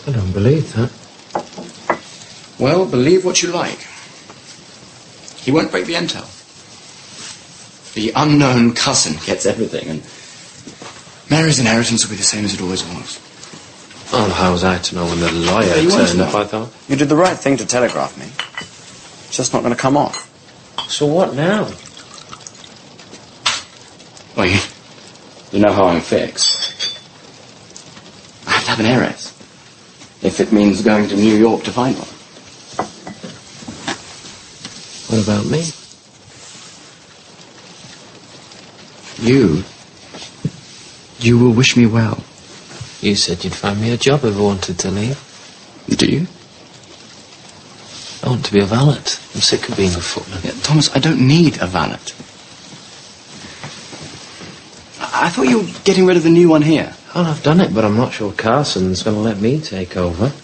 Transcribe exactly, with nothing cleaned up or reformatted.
I don't believe that. Well, believe what you like. He won't break the entail. The unknown cousin gets everything, and Mary's inheritance will be the same as it always was. Oh, how was I to know when the lawyer Yeah, you turned won't up, know. I thought? You did the right thing to telegraph me. It's just not going to come off. So what now? Well, you, you know how I'm fixed. I have to have an heiress. If it means going to New York to find one. What about me? You... You will wish me well. You said you'd find me a job if I wanted to leave. Do you? I want to be a valet. I'm sick of being a footman. Yeah, Thomas, I don't need a valet. I, I thought you were getting rid of the new one here. Well, I've done it, but I'm not sure Carson's going to let me take over.